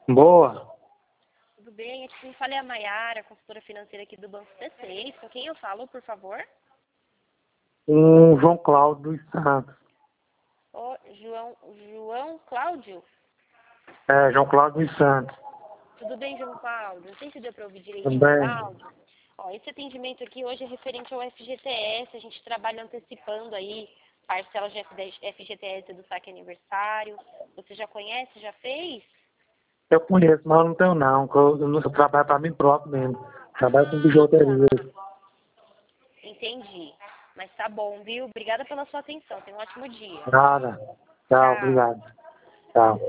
Boa. Tudo bem? Aqui quem fala é a Maiara, consultora financeira aqui do Banco C6. Com quem eu falo, por favor? João Cláudio dos Santos. Ô, João Cláudio? João Cláudio dos Santos. Tudo bem, João Cláudio? Não sei se deu para ouvir direitinho o Também. áudio. Ó, esse atendimento aqui hoje é referente ao FGTS. A gente trabalha antecipando aí parcelas de FGTS do saque aniversário. Você já conhece? Já fez? Eu conheço, mas eu não tenho não. Eu trabalho para mim próprio mesmo. Trabalho com Ah, bijuteria. tá. Entendi. Mas tá bom, viu? Obrigada pela sua atenção. Tenha um ótimo dia. Nada. Tchau, Tchau. obrigado. Tchau.